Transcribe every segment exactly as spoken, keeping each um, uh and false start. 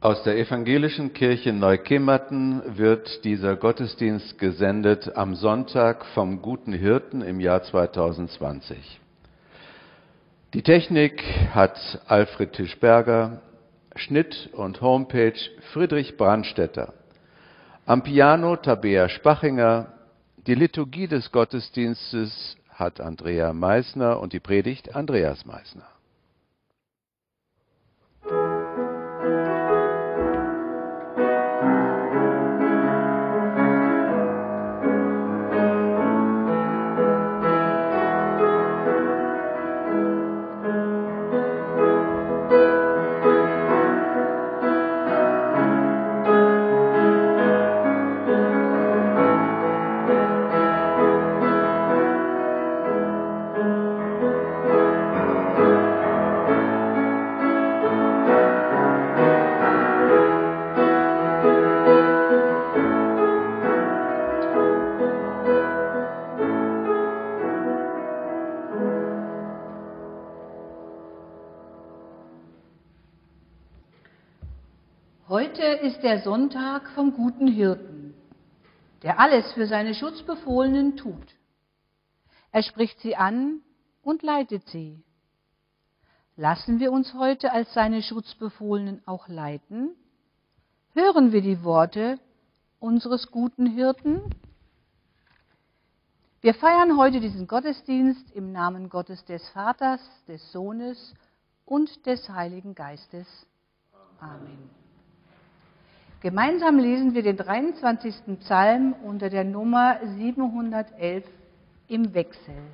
Aus der Evangelischen Kirche Neukimmerten wird dieser Gottesdienst gesendet am Sonntag vom Guten Hirten im Jahr zweitausendzwanzig. Die Technik hat Alfred Tischberger, Schnitt und Homepage Friedrich Brandstätter. Am Piano Tabea Spachinger, die Liturgie des Gottesdienstes hat Andrea Meissner und die Predigt Andreas Meissner. Heute ist der Sonntag vom Guten Hirten, der alles für seine Schutzbefohlenen tut. Er spricht sie an und leitet sie. Lassen wir uns heute als seine Schutzbefohlenen auch leiten? Hören wir die Worte unseres Guten Hirten? Wir feiern heute diesen Gottesdienst im Namen Gottes des Vaters, des Sohnes und des Heiligen Geistes. Amen. Gemeinsam lesen wir den dreiundzwanzigsten Psalm unter der Nummer siebenhundertelf im Wechsel.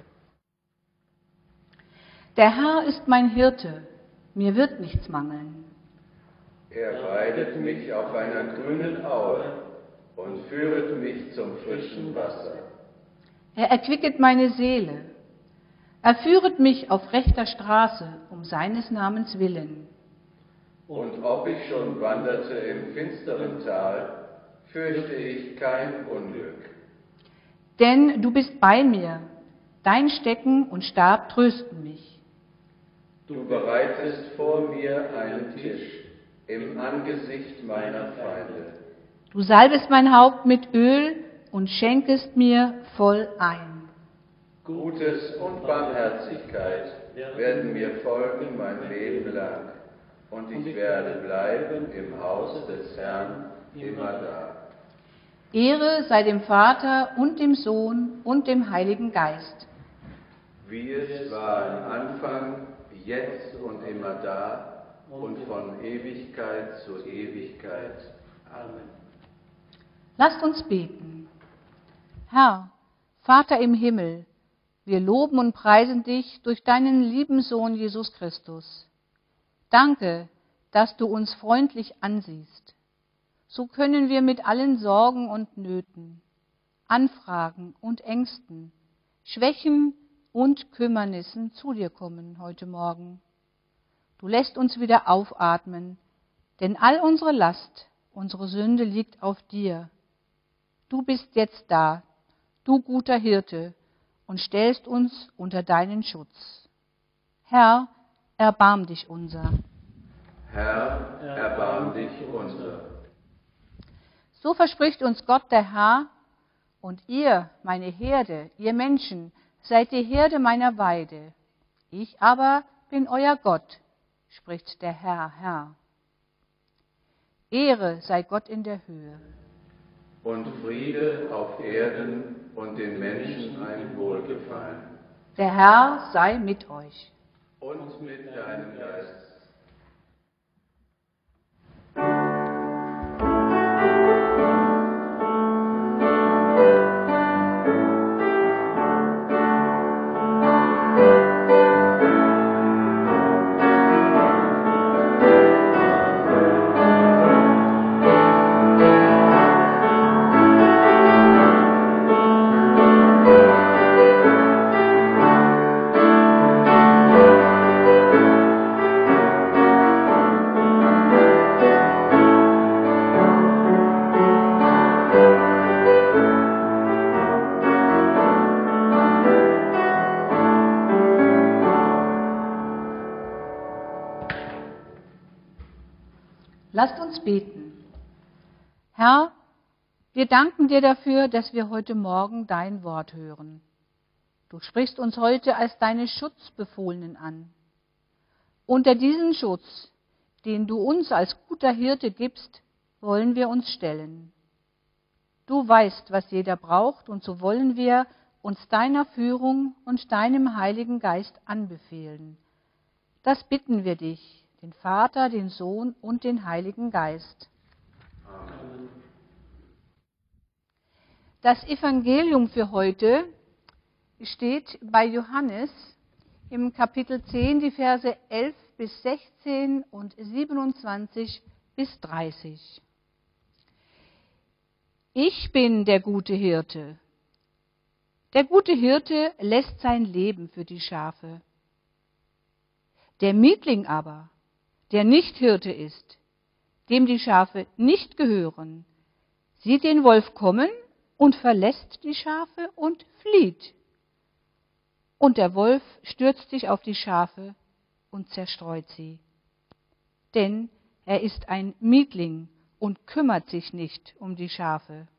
Der Herr ist mein Hirte, mir wird nichts mangeln. Er weidet mich auf einer grünen Aue und führet mich zum frischen Wasser. Er erquicket meine Seele. Er führet mich auf rechter Straße um seines Namens willen. Und ob ich schon wanderte im finsteren Tal, fürchte ich kein Unglück. Denn du bist bei mir, dein Stecken und Stab trösten mich. Du bereitest vor mir einen Tisch im Angesicht meiner Feinde. Du salbest mein Haupt mit Öl und schenkest mir voll ein. Gutes und Barmherzigkeit werden mir folgen mein Leben lang. Und ich werde bleiben im Haus des Herrn immer da. Ehre sei dem Vater und dem Sohn und dem Heiligen Geist. Wie es war im Anfang, jetzt und immer da und von Ewigkeit zu Ewigkeit. Amen. Lasst uns beten. Herr, Vater im Himmel, wir loben und preisen dich durch deinen lieben Sohn Jesus Christus. Danke, dass du uns freundlich ansiehst. So können wir mit allen Sorgen und Nöten, Anfragen und Ängsten, Schwächen und Kümmernissen zu dir kommen heute Morgen. Du lässt uns wieder aufatmen, denn all unsere Last, unsere Sünde liegt auf dir. Du bist jetzt da, du guter Hirte, und stellst uns unter deinen Schutz. Herr, erbarm dich unser. Herr, erbarm dich unser. So verspricht uns Gott der Herr, und ihr, meine Herde, ihr Menschen, seid die Herde meiner Weide. Ich aber bin euer Gott, spricht der Herr, Herr. Ehre sei Gott in der Höhe. Und Friede auf Erden und den Menschen ein Wohlgefallen. Der Herr sei mit euch. Und mit deinem Geist. Lasst uns beten. Herr, wir danken dir dafür, dass wir heute Morgen dein Wort hören. Du sprichst uns heute als deine Schutzbefohlenen an. Unter diesen Schutz, den du uns als guter Hirte gibst, wollen wir uns stellen. Du weißt, was jeder braucht, und so wollen wir uns deiner Führung und deinem Heiligen Geist anbefehlen. Das bitten wir dich, den Vater, den Sohn und den Heiligen Geist. Amen. Das Evangelium für heute steht bei Johannes im Kapitel zehn, die Verse elf bis sechzehn und siebenundzwanzig bis dreißig. Ich bin der gute Hirte. Der gute Hirte lässt sein Leben für die Schafe. Der Mietling aber, der nicht Hirte ist, dem die Schafe nicht gehören, sieht den Wolf kommen und verlässt die Schafe und flieht. Und der Wolf stürzt sich auf die Schafe und zerstreut sie. Denn er ist ein Mietling und kümmert sich nicht um die Schafe.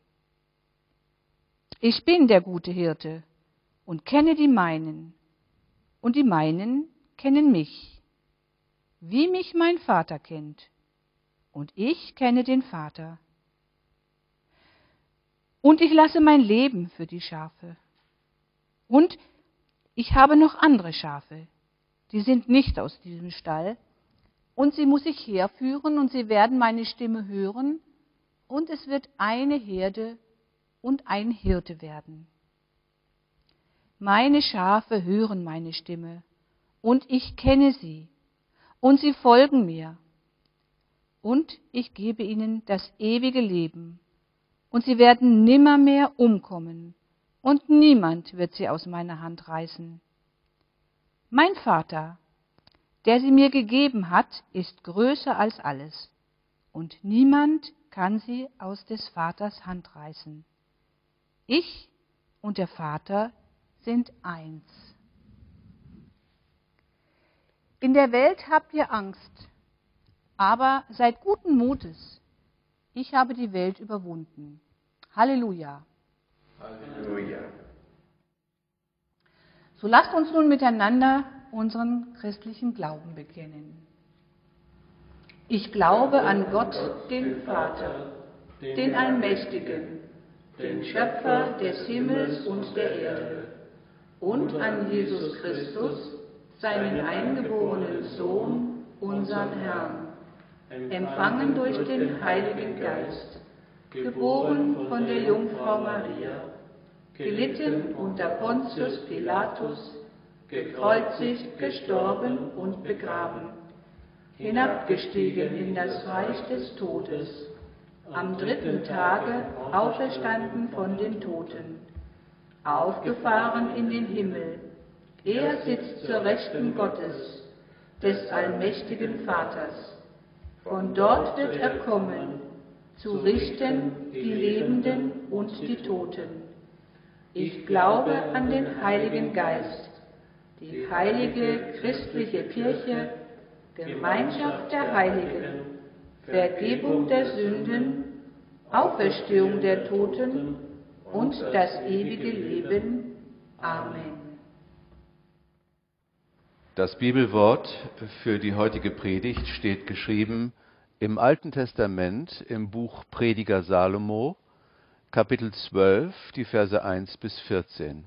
Ich bin der gute Hirte und kenne die meinen, und die meinen kennen mich, wie mich mein Vater kennt, und ich kenne den Vater. Und ich lasse mein Leben für die Schafe. Und ich habe noch andere Schafe, die sind nicht aus diesem Stall, und sie muss ich herführen, und sie werden meine Stimme hören, und es wird eine Herde und ein Hirte werden. Meine Schafe hören meine Stimme, und ich kenne sie, und sie folgen mir. Und ich gebe ihnen das ewige Leben, und sie werden nimmermehr umkommen, und niemand wird sie aus meiner Hand reißen. Mein Vater, der sie mir gegeben hat, ist größer als alles, und niemand kann sie aus des Vaters Hand reißen. Ich und der Vater sind eins. In der Welt habt ihr Angst, aber seid guten Mutes. Ich habe die Welt überwunden. Halleluja. Halleluja. So lasst uns nun miteinander unseren christlichen Glauben bekennen. Ich glaube an Gott, den Vater, den Allmächtigen, den Schöpfer des Himmels und der Erde, und an Jesus Christus, seinen eingeborenen Sohn, unseren Herrn, empfangen durch den Heiligen Geist, geboren von der Jungfrau Maria, gelitten unter Pontius Pilatus, gekreuzigt, gestorben und begraben, hinabgestiegen in das Reich des Todes, am dritten Tage auferstanden von den Toten, aufgefahren in den Himmel. Er sitzt zur Rechten Gottes, des allmächtigen Vaters. Von dort wird er kommen, zu richten die Lebenden und die Toten. Ich glaube an den Heiligen Geist, die heilige christliche Kirche, Gemeinschaft der Heiligen, Vergebung der Sünden, Auferstehung der Toten und das ewige Leben. Amen. Das Bibelwort für die heutige Predigt steht geschrieben im Alten Testament im Buch Prediger Salomo, Kapitel zwölf, die Verse eins bis vierzehn.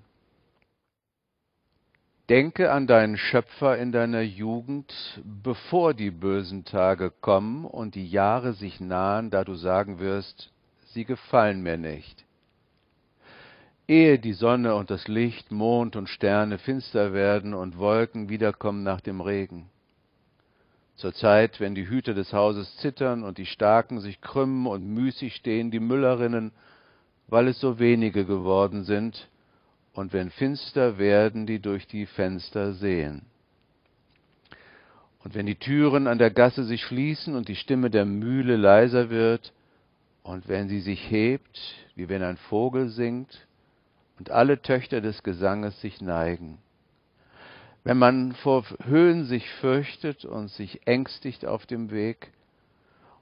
Denke an deinen Schöpfer in deiner Jugend, bevor die bösen Tage kommen und die Jahre sich nahen, da du sagen wirst, sie gefallen mir nicht. Ehe die Sonne und das Licht, Mond und Sterne finster werden und Wolken wiederkommen nach dem Regen. Zur Zeit, wenn die Hüter des Hauses zittern und die Starken sich krümmen und müßig stehen, die Müllerinnen, weil es so wenige geworden sind, und wenn finster werden, die durch die Fenster sehen. Und wenn die Türen an der Gasse sich schließen und die Stimme der Mühle leiser wird, und wenn sie sich hebt, wie wenn ein Vogel singt, und alle Töchter des Gesanges sich neigen. Wenn man vor Höhen sich fürchtet und sich ängstigt auf dem Weg,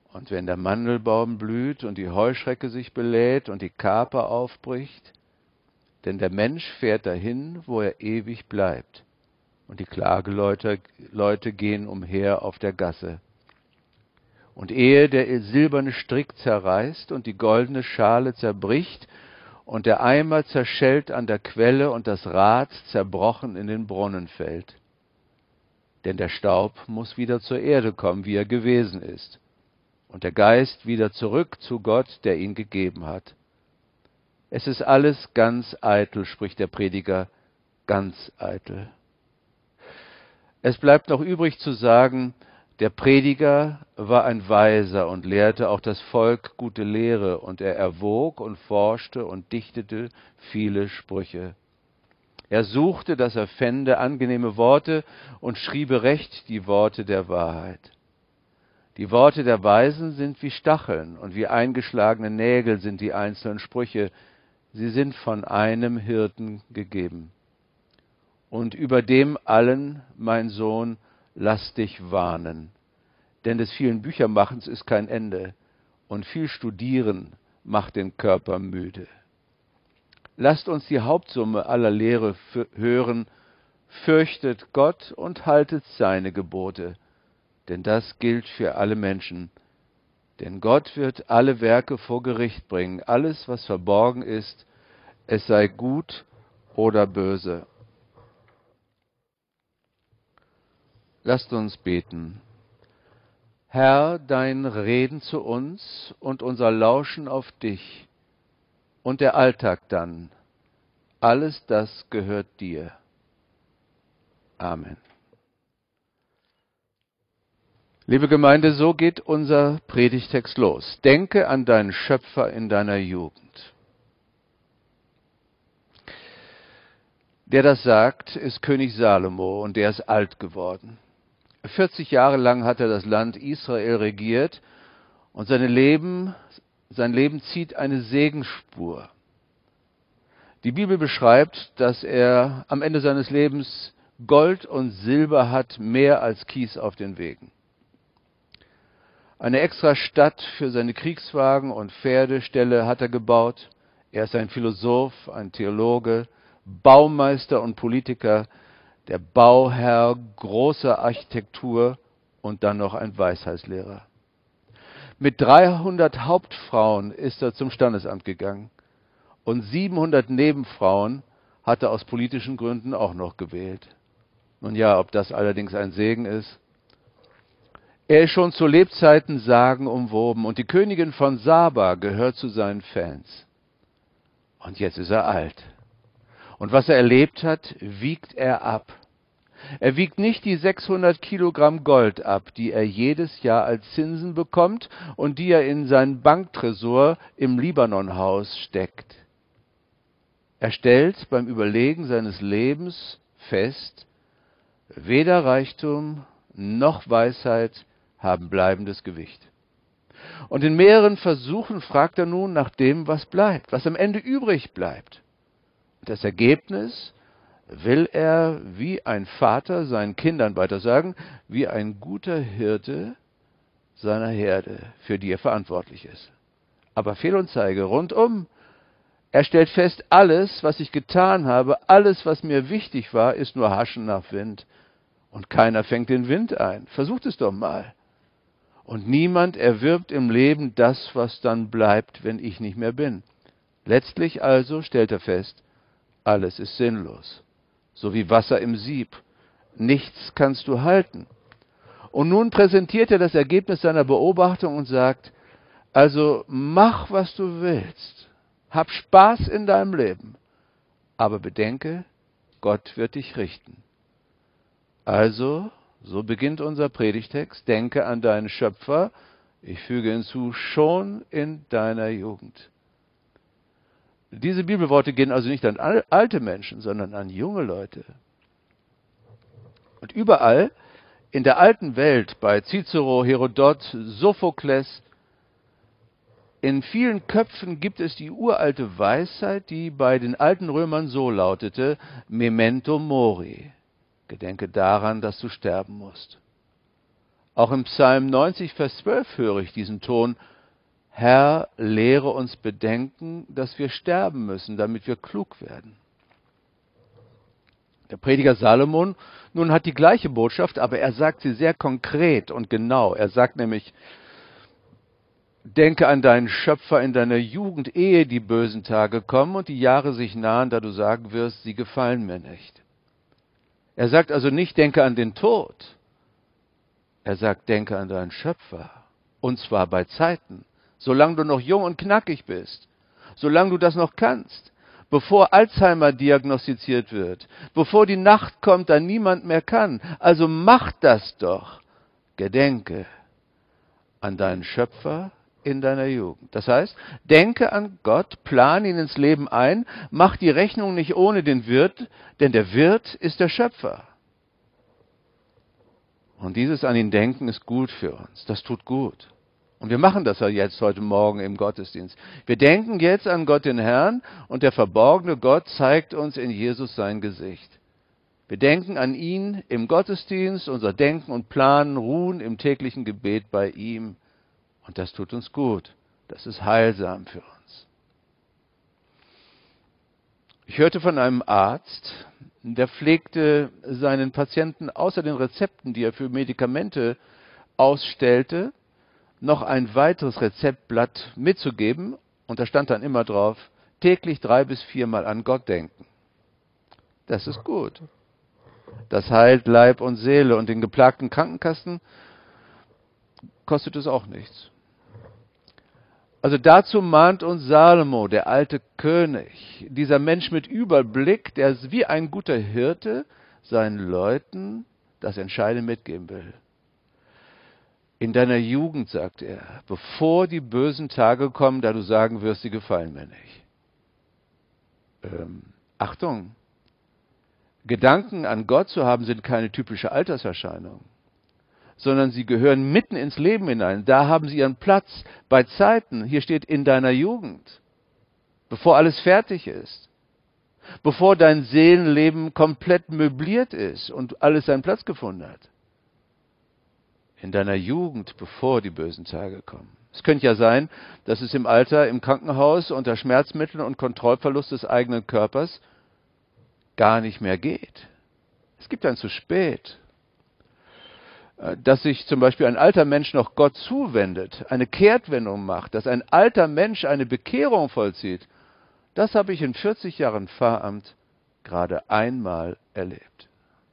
Und wenn der Mandelbaum blüht und die Heuschrecke sich belädt und die Kaper aufbricht, denn der Mensch fährt dahin, wo er ewig bleibt, und die Klageleute Leute gehen umher auf der Gasse. Und ehe der silberne Strick zerreißt und die goldene Schale zerbricht und der Eimer zerschellt an der Quelle und das Rad zerbrochen in den Brunnen fällt. Denn der Staub muss wieder zur Erde kommen, wie er gewesen ist, und der Geist wieder zurück zu Gott, der ihn gegeben hat. Es ist alles ganz eitel, spricht der Prediger, ganz eitel. Es bleibt noch übrig zu sagen, der Prediger war ein Weiser und lehrte auch das Volk gute Lehre, und er erwog und forschte und dichtete viele Sprüche. Er suchte, dass er fände angenehme Worte und schriebe recht die Worte der Wahrheit. Die Worte der Weisen sind wie Stacheln und wie eingeschlagene Nägel sind die einzelnen Sprüche. Sie sind von einem Hirten gegeben. Und über dem allen, mein Sohn, lass dich warnen. Denn des vielen Büchermachens ist kein Ende, und viel Studieren macht den Körper müde. Lasst uns die Hauptsumme aller Lehre hören, fürchtet Gott und haltet seine Gebote, denn das gilt für alle Menschen. Denn Gott wird alle Werke vor Gericht bringen, alles, was verborgen ist, es sei gut oder böse. Lasst uns beten. Herr, dein Reden zu uns und unser Lauschen auf dich und der Alltag dann, alles das gehört dir. Amen. Liebe Gemeinde, so geht unser Predigtext los. Denke an deinen Schöpfer in deiner Jugend. Der das sagt, ist König Salomo, und der ist alt geworden. vierzig Jahre lang hat er das Land Israel regiert, und seine Leben, sein Leben zieht eine Segensspur. Die Bibel beschreibt, dass er am Ende seines Lebens Gold und Silber hat, mehr als Kies auf den Wegen. Eine extra Stadt für seine Kriegswagen und Pferdeställe hat er gebaut. Er ist ein Philosoph, ein Theologe, Baumeister und Politiker, der Bauherr großer Architektur und dann noch ein Weisheitslehrer. Mit dreihundert Hauptfrauen ist er zum Standesamt gegangen, und siebenhundert Nebenfrauen hat er aus politischen Gründen auch noch gewählt. Nun ja, ob das allerdings ein Segen ist. Er ist schon zu Lebzeiten sagenumwoben, und die Königin von Saba gehört zu seinen Fans. Und jetzt ist er alt. Und was er erlebt hat, wiegt er ab. Er wiegt nicht die sechshundert Kilogramm Gold ab, die er jedes Jahr als Zinsen bekommt und die er in seinen Banktresor im Libanonhaus steckt. Er stellt beim Überlegen seines Lebens fest, weder Reichtum noch Weisheit haben bleibendes Gewicht. Und in mehreren Versuchen fragt er nun nach dem, was bleibt, was am Ende übrig bleibt. Das Ergebnis will er wie ein Vater seinen Kindern weitersagen, wie ein guter Hirte seiner Herde, für die er verantwortlich ist. Aber Fehl und Zeige rundum. Er stellt fest, alles, was ich getan habe, alles, was mir wichtig war, ist nur Haschen nach Wind. Und keiner fängt den Wind ein. Versucht es doch mal. Und niemand erwirbt im Leben das, was dann bleibt, wenn ich nicht mehr bin. Letztlich also stellt er fest, alles ist sinnlos. So wie Wasser im Sieb. Nichts kannst du halten. Und nun präsentiert er das Ergebnis seiner Beobachtung und sagt, also mach, was du willst. Hab Spaß in deinem Leben. Aber bedenke, Gott wird dich richten. Also, so beginnt unser Predigtext, denke an deinen Schöpfer, ich füge hinzu, schon in deiner Jugend. Diese Bibelworte gehen also nicht an alte Menschen, sondern an junge Leute. Und überall in der alten Welt, bei Cicero, Herodot, Sophokles, in vielen Köpfen gibt es die uralte Weisheit, die bei den alten Römern so lautete, Memento mori, gedenke daran, dass du sterben musst. Auch im Psalm neunzig, Vers zwölf höre ich diesen Ton: Herr, lehre uns bedenken, dass wir sterben müssen, damit wir klug werden. Der Prediger Salomon nun hat die gleiche Botschaft, aber er sagt sie sehr konkret und genau. Er sagt nämlich: Denke an deinen Schöpfer in deiner Jugend, ehe die bösen Tage kommen und die Jahre sich nahen, da du sagen wirst, sie gefallen mir nicht. Er sagt also nicht, denke an den Tod. Er sagt, denke an deinen Schöpfer. Und zwar bei Zeiten, solange du noch jung und knackig bist, solange du das noch kannst, bevor Alzheimer diagnostiziert wird, bevor die Nacht kommt, da niemand mehr kann. Also mach das doch. Gedenke an deinen Schöpfer in deiner Jugend. Das heißt, denke an Gott, plan ihn ins Leben ein, mach die Rechnung nicht ohne den Wirt, denn der Wirt ist der Schöpfer. Und dieses an ihn denken ist gut für uns. Das tut gut. Und wir machen das ja jetzt heute Morgen im Gottesdienst. Wir denken jetzt an Gott den Herrn und der verborgene Gott zeigt uns in Jesus sein Gesicht. Wir denken an ihn im Gottesdienst, unser Denken und Planen ruhen im täglichen Gebet bei ihm. Und das tut uns gut. Das ist heilsam für uns. Ich hörte von einem Arzt, der pflegte seinen Patienten außer den Rezepten, die er für Medikamente ausstellte, noch ein weiteres Rezeptblatt mitzugeben. Und da stand dann immer drauf, täglich drei bis viermal an Gott denken. Das ist gut. Das heilt Leib und Seele. Und den geplagten Krankenkassen kostet es auch nichts. Also dazu mahnt uns Salomo, der alte König, dieser Mensch mit Überblick, der wie ein guter Hirte seinen Leuten das Entscheidende mitgeben will. In deiner Jugend, sagt er, bevor die bösen Tage kommen, da du sagen wirst, sie gefallen mir nicht. Ähm, Achtung, Gedanken an Gott zu haben, sind keine typische Alterserscheinung, sondern sie gehören mitten ins Leben hinein. Da haben sie ihren Platz bei Zeiten. Hier steht in deiner Jugend, bevor alles fertig ist, bevor dein Seelenleben komplett möbliert ist und alles seinen Platz gefunden hat. In deiner Jugend, bevor die bösen Tage kommen. Es könnte ja sein, dass es im Alter im Krankenhaus unter Schmerzmitteln und Kontrollverlust des eigenen Körpers gar nicht mehr geht. Es gibt ein zu spät. Dass sich zum Beispiel ein alter Mensch noch Gott zuwendet, eine Kehrtwendung macht, dass ein alter Mensch eine Bekehrung vollzieht, das habe ich in vierzig Jahren Pfarramt gerade einmal erlebt.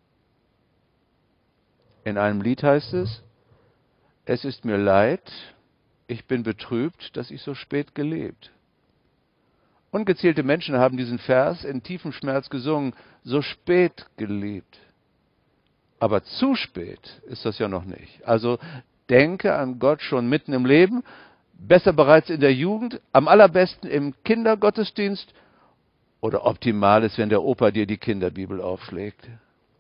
In einem Lied heißt es: Es ist mir leid, ich bin betrübt, dass ich so spät gelebt. Ungezählte Menschen haben diesen Vers in tiefem Schmerz gesungen, so spät gelebt. Aber zu spät ist das ja noch nicht. Also denke an Gott schon mitten im Leben, besser bereits in der Jugend, am allerbesten im Kindergottesdienst oder optimal ist, wenn der Opa dir die Kinderbibel aufschlägt.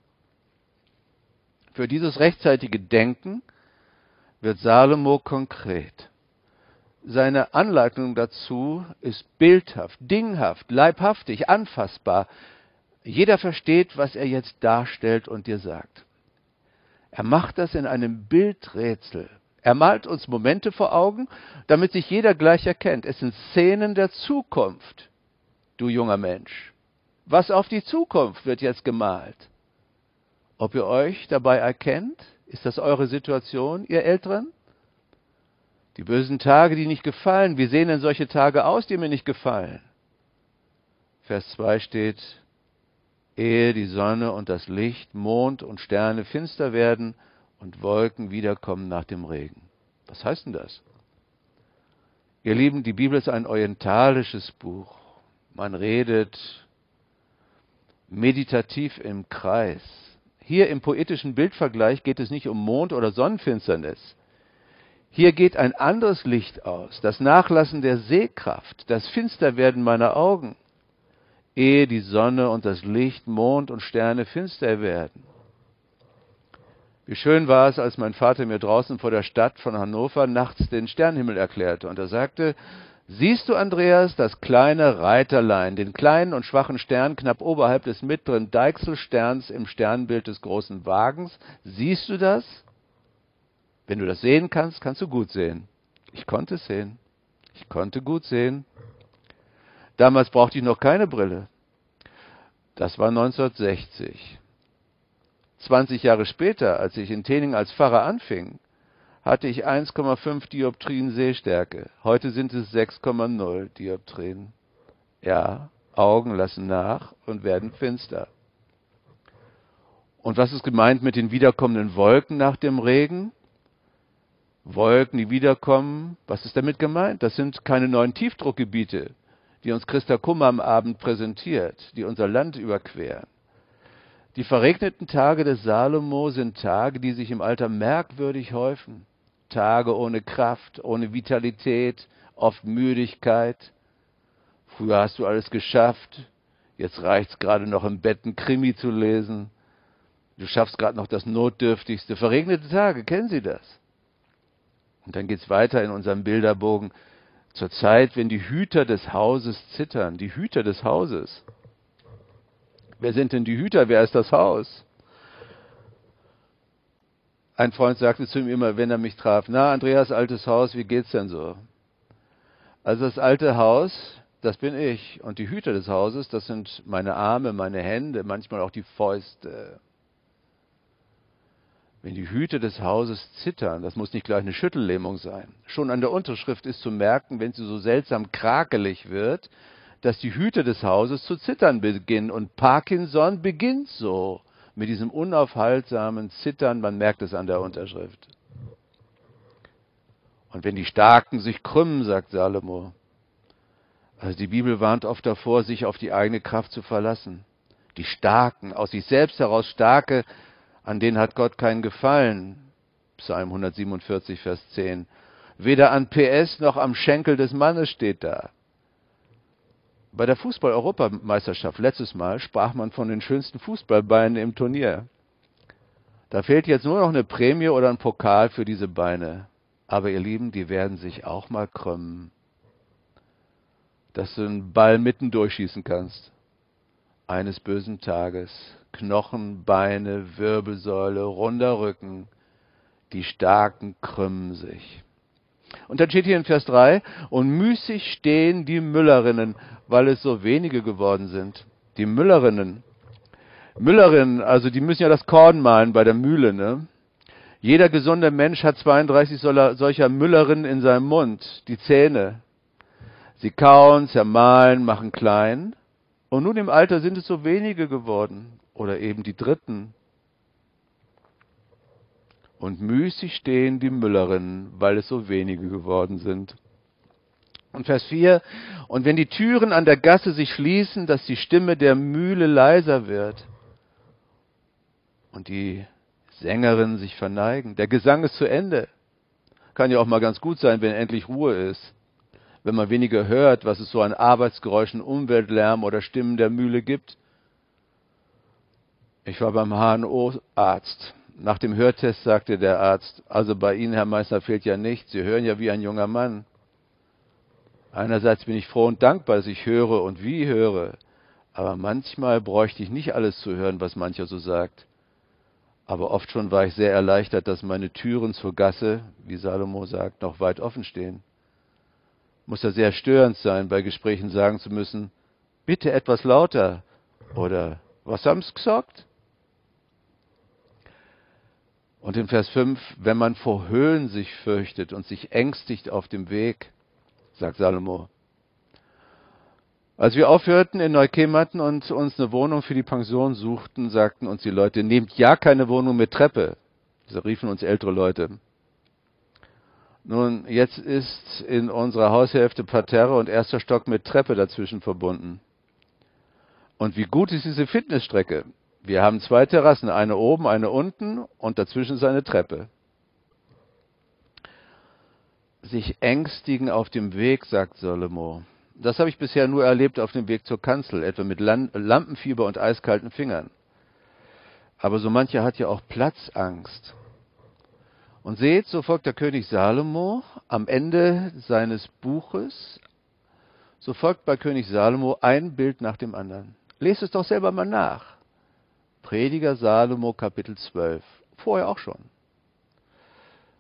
Für dieses rechtzeitige Denken wird Salomo konkret. Seine Anleitung dazu ist bildhaft, dinghaft, leibhaftig, anfassbar. Jeder versteht, was er jetzt darstellt und dir sagt. Er macht das in einem Bildrätsel. Er malt uns Momente vor Augen, damit sich jeder gleich erkennt. Es sind Szenen der Zukunft, du junger Mensch. Was auf die Zukunft wird jetzt gemalt? Ob ihr euch dabei erkennt? Ist das eure Situation, ihr Älteren? Die bösen Tage, die nicht gefallen. Wie sehen denn solche Tage aus, die mir nicht gefallen? Vers zwei steht: Ehe die Sonne und das Licht, Mond und Sterne finster werden und Wolken wiederkommen nach dem Regen. Was heißt denn das? Ihr Lieben, die Bibel ist ein orientalisches Buch. Man redet meditativ im Kreis. Hier im poetischen Bildvergleich geht es nicht um Mond- oder Sonnenfinsternis. Hier geht ein anderes Licht aus, das Nachlassen der Sehkraft, das Finsterwerden meiner Augen. Ehe die Sonne und das Licht, Mond und Sterne finster werden. Wie schön war es, als mein Vater mir draußen vor der Stadt von Hannover nachts den Sternenhimmel erklärte. Und er sagte: Siehst du, Andreas, das kleine Reiterlein, den kleinen und schwachen Stern knapp oberhalb des mittleren Deichselsterns im Sternbild des großen Wagens? Siehst du das? Wenn du das sehen kannst, kannst du gut sehen. Ich konnte es sehen. Ich konnte gut sehen. Damals brauchte ich noch keine Brille. Das war neunzehnhundertsechzig. zwanzig Jahre später, als ich in Tening als Pfarrer anfing, hatte ich eins Komma fünf Dioptrien Sehstärke. Heute sind es sechs Komma null Dioptrien. Ja, Augen lassen nach und werden finster. Und was ist gemeint mit den wiederkommenden Wolken nach dem Regen? Wolken, die wiederkommen, was ist damit gemeint? Das sind keine neuen Tiefdruckgebiete, die uns Christa Kummer am Abend präsentiert, die unser Land überqueren. Die verregneten Tage des Salomo sind Tage, die sich im Alter merkwürdig häufen. Tage ohne Kraft, ohne Vitalität, oft Müdigkeit. Früher hast du alles geschafft, jetzt reicht's gerade noch im Bett, ein Krimi zu lesen. Du schaffst gerade noch das Notdürftigste. Verregnete Tage, kennen Sie das? Und dann geht's weiter in unserem Bilderbogen. Zur Zeit, wenn die Hüter des Hauses zittern. Die Hüter des Hauses. Wer sind denn die Hüter? Wer ist das Haus? Ein Freund sagte zu ihm immer, wenn er mich traf, na, Andreas, altes Haus, wie geht's denn so? Also das alte Haus, das bin ich. Und die Hüter des Hauses, das sind meine Arme, meine Hände, manchmal auch die Fäuste. Wenn die Hüter des Hauses zittern, das muss nicht gleich eine Schüttellähmung sein. Schon an der Unterschrift ist zu merken, wenn sie so seltsam krakelig wird, dass die Hüter des Hauses zu zittern beginnen. Und Parkinson beginnt so, mit diesem unaufhaltsamen Zittern, man merkt es an der Unterschrift. Und wenn die Starken sich krümmen, sagt Salomo, also die Bibel warnt oft davor, sich auf die eigene Kraft zu verlassen. Die Starken, aus sich selbst heraus Starke, an denen hat Gott keinen Gefallen. Psalm hundertsiebenundvierzig, Vers zehn. Weder an P S noch am Schenkel des Mannes steht da. Bei der Fußball-Europameisterschaft letztes Mal sprach man von den schönsten Fußballbeinen im Turnier. Da fehlt jetzt nur noch eine Prämie oder ein Pokal für diese Beine. Aber ihr Lieben, die werden sich auch mal krümmen. Dass du einen Ball mitten durchschießen kannst. Eines bösen Tages. Knochen, Beine, Wirbelsäule, runder Rücken. Die Starken krümmen sich. Und dann steht hier in Vers drei, und müßig stehen die Müllerinnen, weil es so wenige geworden sind. Die Müllerinnen. Müllerinnen, also die müssen ja das Korn mahlen bei der Mühle, ne? Jeder gesunde Mensch hat zweiunddreißig solcher Müllerinnen in seinem Mund, die Zähne. Sie kauen, zermahlen, machen klein. Und nun im Alter sind es so wenige geworden. Oder eben die Dritten. Und müßig stehen die Müllerinnen, weil es so wenige geworden sind. Und Vers vier, und wenn die Türen an der Gasse sich schließen, dass die Stimme der Mühle leiser wird und die Sängerinnen sich verneigen. Der Gesang ist zu Ende. Kann ja auch mal ganz gut sein, wenn endlich Ruhe ist. Wenn man weniger hört, was es so an Arbeitsgeräuschen, Umweltlärm oder Stimmen der Mühle gibt. Ich war beim H N O-Arzt. Nach dem Hörtest sagte der Arzt, also bei Ihnen, Herr Meißner, fehlt ja nichts. Sie hören ja wie ein junger Mann. Einerseits bin ich froh und dankbar, dass ich höre und wie höre. Aber manchmal bräuchte ich nicht alles zu hören, was mancher so sagt. Aber oft schon war ich sehr erleichtert, dass meine Türen zur Gasse, wie Salomo sagt, noch weit offen stehen. Muss ja sehr störend sein, bei Gesprächen sagen zu müssen, bitte etwas lauter. Oder, was haben Sie gesagt? Und in Vers fünf, wenn man vor Höhen sich fürchtet und sich ängstigt auf dem Weg, sagt Salomo. Als wir aufhörten in Neukematen und uns eine Wohnung für die Pension suchten, sagten uns die Leute, nehmt ja keine Wohnung mit Treppe. So riefen uns ältere Leute. Nun, jetzt ist in unserer Haushälfte Parterre und erster Stock mit Treppe dazwischen verbunden. Und wie gut ist diese Fitnessstrecke? Wir haben zwei Terrassen, eine oben, eine unten und dazwischen ist eine Treppe. Sich ängstigen auf dem Weg, sagt Salomo. Das habe ich bisher nur erlebt auf dem Weg zur Kanzel, etwa mit Lampenfieber und eiskalten Fingern. Aber so mancher hat ja auch Platzangst. Und seht, so folgt der König Salomo am Ende seines Buches, so folgt bei König Salomo ein Bild nach dem anderen. Lest es doch selber mal nach. Prediger Salomo, Kapitel zwölf. Vorher auch schon.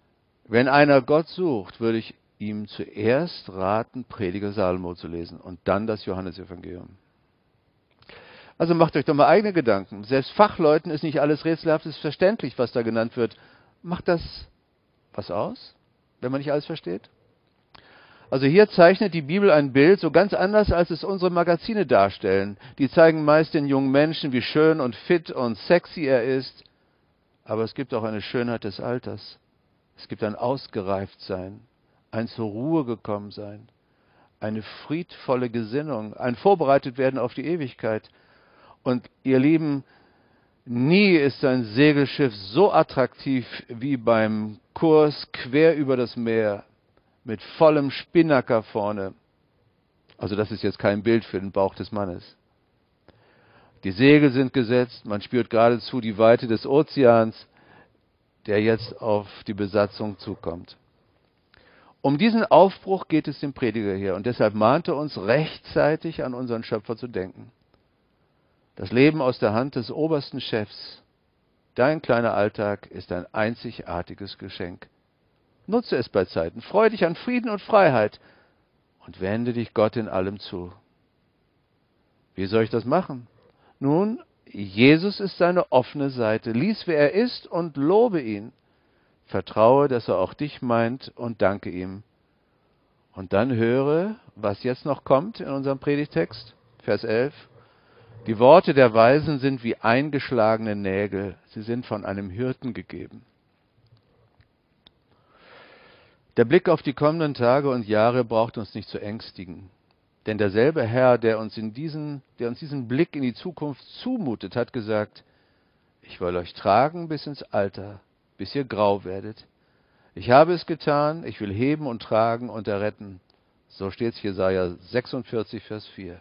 Wenn einer Gott sucht, würde ich ihm zuerst raten, Prediger Salomo zu lesen und dann das Johannesevangelium. Also macht euch doch mal eigene Gedanken. Selbst Fachleuten ist nicht alles rätselhaftes verständlich, was da genannt wird. Macht das was aus, wenn man nicht alles versteht? Also hier zeichnet die Bibel ein Bild so ganz anders, als es unsere Magazine darstellen. Die zeigen meist den jungen Menschen, wie schön und fit und sexy er ist. Aber es gibt auch eine Schönheit des Alters. Es gibt ein Ausgereiftsein, ein zur Ruhe gekommen sein, eine friedvolle Gesinnung, ein Vorbereitetwerden auf die Ewigkeit. Und ihr Lieben, nie ist ein Segelschiff so attraktiv wie beim Kurs quer über das Meer mit vollem Spinnaker vorne. Also das ist jetzt kein Bild für den Bauch des Mannes. Die Segel sind gesetzt, man spürt geradezu die Weite des Ozeans, der jetzt auf die Besatzung zukommt. Um diesen Aufbruch geht es dem Prediger hier und deshalb mahnt er uns, rechtzeitig an unseren Schöpfer zu denken. Das Leben aus der Hand des obersten Chefs, dein kleiner Alltag, ist ein einzigartiges Geschenk. Nutze es bei Zeiten, freue dich an Frieden und Freiheit und wende dich Gott in allem zu. Wie soll ich das machen? Nun, Jesus ist seine offene Seite. Lies, wer er ist und lobe ihn. Vertraue, dass er auch dich meint und danke ihm. Und dann höre, was jetzt noch kommt in unserem Predigtext, Vers elf. Die Worte der Weisen sind wie eingeschlagene Nägel. Sie sind von einem Hirten gegeben. Der Blick auf die kommenden Tage und Jahre braucht uns nicht zu ängstigen. Denn derselbe Herr, der uns, in diesen, der uns diesen Blick in die Zukunft zumutet, hat gesagt, ich will euch tragen bis ins Alter, bis ihr grau werdet. Ich habe es getan, ich will heben und tragen und erretten. So steht es Jesaja sechsundvierzig, Vers vier.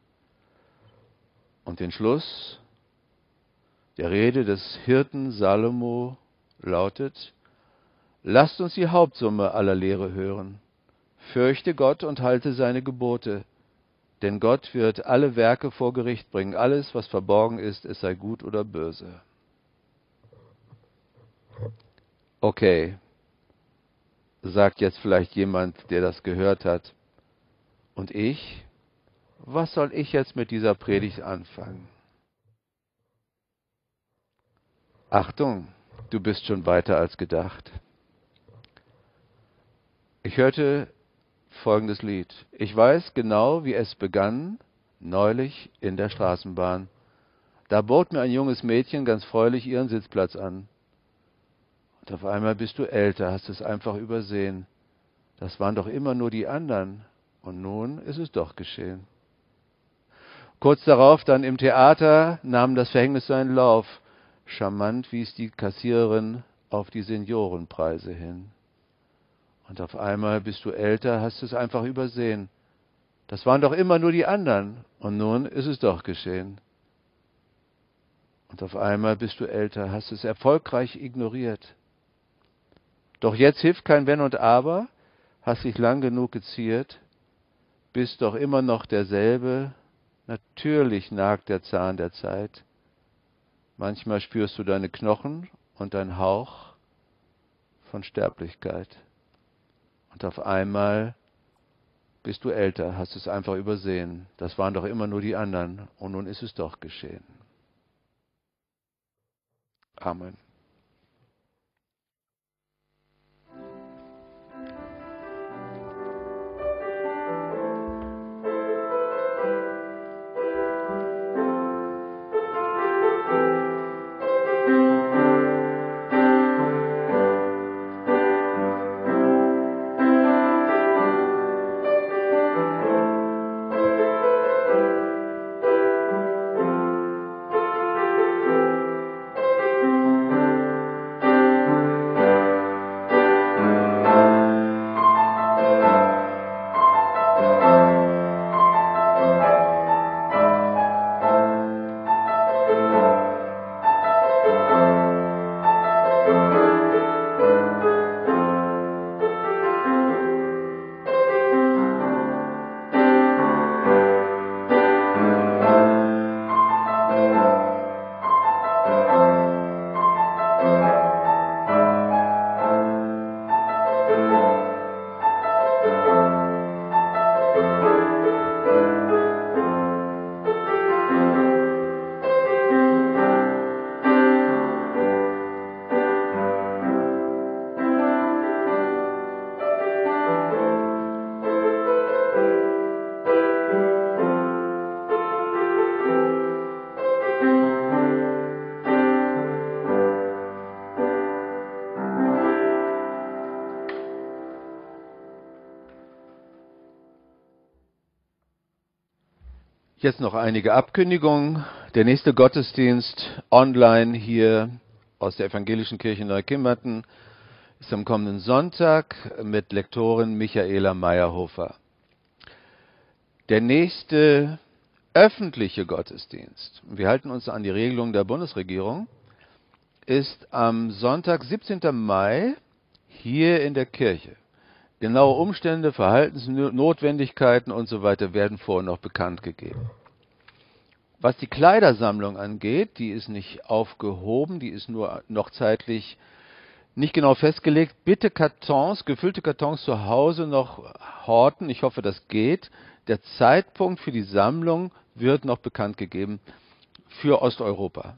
Und den Schluss der Rede des Hirten Salomo lautet, lasst uns die Hauptsumme aller Lehre hören. Fürchte Gott und halte seine Gebote, denn Gott wird alle Werke vor Gericht bringen, alles, was verborgen ist, es sei gut oder böse. Okay, sagt jetzt vielleicht jemand, der das gehört hat. Und ich? Was soll ich jetzt mit dieser Predigt anfangen? Achtung, du bist schon weiter als gedacht. Ich hörte folgendes Lied. Ich weiß genau, wie es begann, neulich in der Straßenbahn. Da bot mir ein junges Mädchen ganz freudig ihren Sitzplatz an. Und auf einmal bist du älter, hast es einfach übersehen. Das waren doch immer nur die anderen. Und nun ist es doch geschehen. Kurz darauf dann im Theater nahm das Verhängnis seinen Lauf. Charmant wies die Kassiererin auf die Seniorenpreise hin. Und auf einmal bist du älter, hast es einfach übersehen. Das waren doch immer nur die anderen. Und nun ist es doch geschehen. Und auf einmal bist du älter, hast es erfolgreich ignoriert. Doch jetzt hilft kein Wenn und Aber, hast dich lang genug geziert, bist doch immer noch derselbe. Natürlich nagt der Zahn der Zeit. Manchmal spürst du deine Knochen und ein Hauch von Sterblichkeit. Und auf einmal bist du älter, hast es einfach übersehen. Das waren doch immer nur die anderen. Und nun ist es doch geschehen. Amen. Jetzt noch einige Abkündigungen. Der nächste Gottesdienst online hier aus der Evangelischen Kirche Neukimmerten ist am kommenden Sonntag mit Lektorin Michaela Meyerhofer. Der nächste öffentliche Gottesdienst, wir halten uns an die Regelung der Bundesregierung, ist am Sonntag, siebzehnten Mai, hier in der Kirche. Genaue Umstände, Verhaltensnotwendigkeiten und so weiter werden vorher noch bekannt gegeben. Was die Kleidersammlung angeht, die ist nicht aufgehoben, die ist nur noch zeitlich nicht genau festgelegt. Bitte Kartons, gefüllte Kartons zu Hause noch horten. Ich hoffe, das geht. Der Zeitpunkt für die Sammlung wird noch bekannt gegeben für Osteuropa.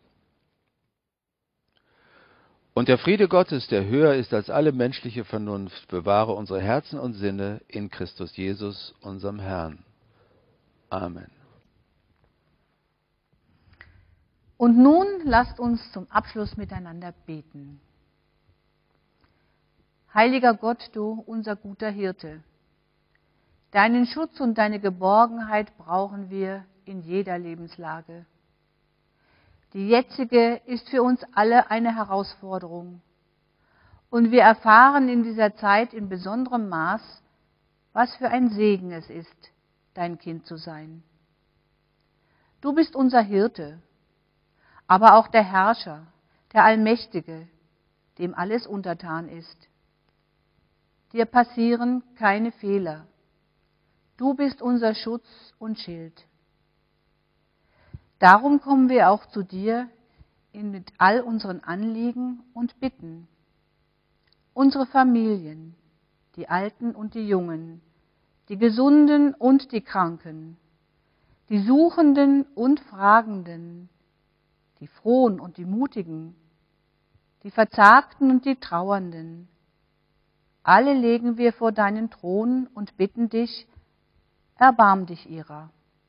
Und der Friede Gottes, der höher ist als alle menschliche Vernunft, bewahre unsere Herzen und Sinne in Christus Jesus, unserem Herrn. Amen. Und nun lasst uns zum Abschluss miteinander beten. Heiliger Gott, du unser guter Hirte, deinen Schutz und deine Geborgenheit brauchen wir in jeder Lebenslage. Die jetzige ist für uns alle eine Herausforderung. Und wir erfahren in dieser Zeit in besonderem Maß, was für ein Segen es ist, dein Kind zu sein. Du bist unser Hirte, aber auch der Herrscher, der Allmächtige, dem alles untertan ist. Dir passieren keine Fehler. Du bist unser Schutz und Schild. Darum kommen wir auch zu dir in mit all unseren Anliegen und Bitten. Unsere Familien, die Alten und die Jungen, die Gesunden und die Kranken, die Suchenden und Fragenden, die Frohen und die Mutigen, die Verzagten und die Trauernden. Alle legen wir vor deinen Thron und bitten dich, erbarm dich ihrer.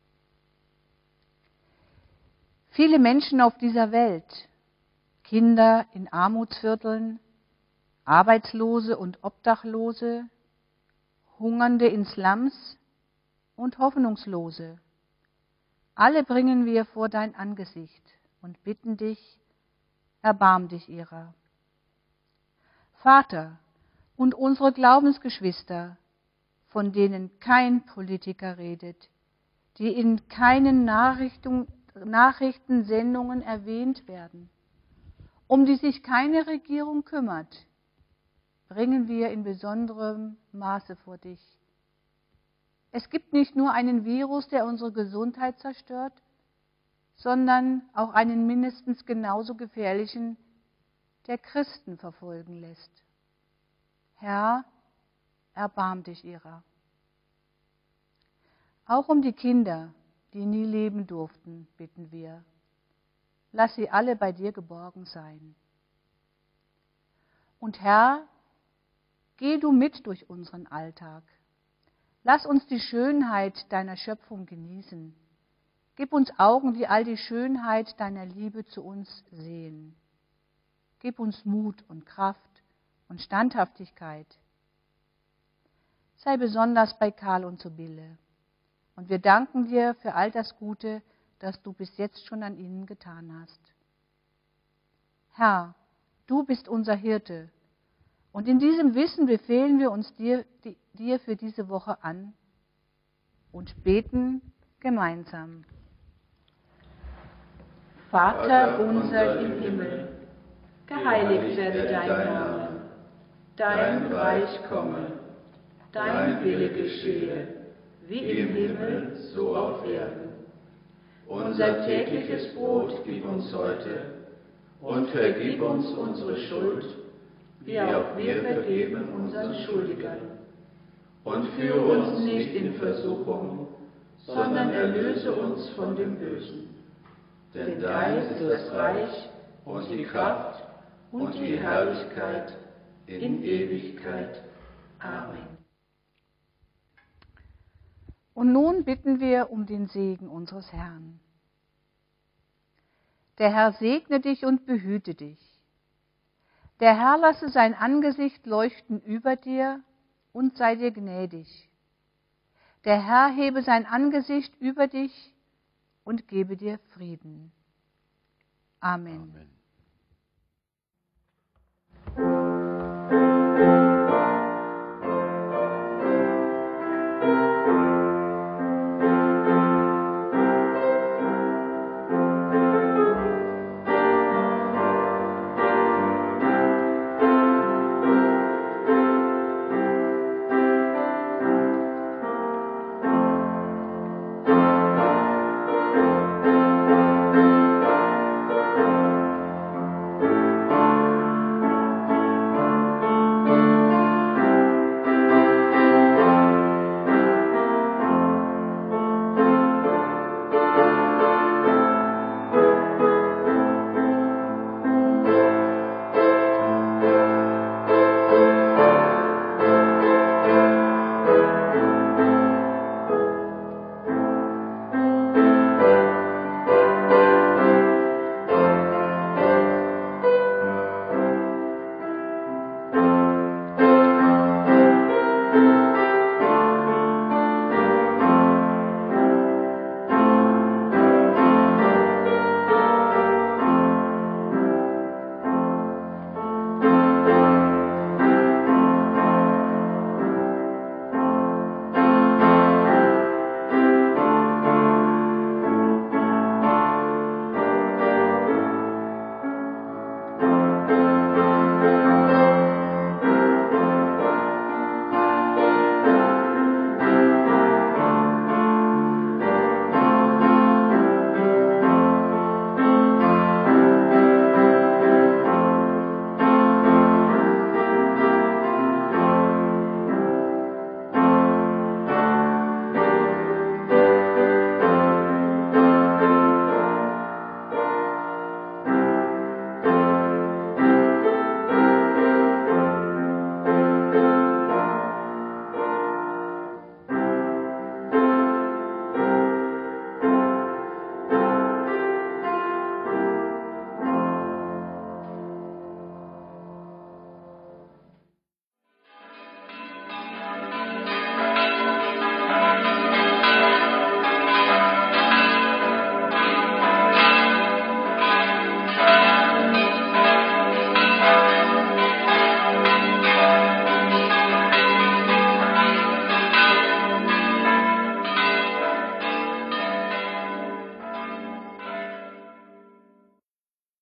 Viele Menschen auf dieser Welt, Kinder in Armutsvierteln, Arbeitslose und Obdachlose, Hungernde in Slums und Hoffnungslose, alle bringen wir vor dein Angesicht und bitten dich, erbarm dich ihrer. Vater, und unsere Glaubensgeschwister, von denen kein Politiker redet, die in keinen Nachrichten, Nachrichtensendungen erwähnt werden, um die sich keine Regierung kümmert, bringen wir in besonderem Maße vor dich. Es gibt nicht nur einen Virus, der unsere Gesundheit zerstört, sondern auch einen mindestens genauso gefährlichen, der Christen verfolgen lässt. Herr, erbarm dich ihrer. Auch um die Kinder, die nie leben durften, bitten wir. Lass sie alle bei dir geborgen sein. Und Herr, geh du mit durch unseren Alltag. Lass uns die Schönheit deiner Schöpfung genießen. Gib uns Augen, die all die Schönheit deiner Liebe zu uns sehen. Gib uns Mut und Kraft und Standhaftigkeit. Sei besonders bei Karl und Sibylle. Und wir danken dir für all das Gute, das du bis jetzt schon an ihnen getan hast. Herr, du bist unser Hirte. Und in diesem Wissen befehlen wir uns dir, die, dir für diese Woche an und beten gemeinsam. Vater unser im Himmel, geheiligt werde dein Name. Dein Reich komme, dein Wille geschehe, wie im Himmel, so auf Erden. Unser tägliches Brot gib uns heute und vergib uns unsere Schuld, wie auch wir vergeben unseren Schuldigern. Und führe uns nicht in Versuchung, sondern erlöse uns von dem Bösen. Denn dein ist das Reich und die Kraft und die Herrlichkeit in Ewigkeit. Amen. Und nun bitten wir um den Segen unseres Herrn. Der Herr segne dich und behüte dich. Der Herr lasse sein Angesicht leuchten über dir und sei dir gnädig. Der Herr hebe sein Angesicht über dich und gebe dir Frieden. Amen. Amen.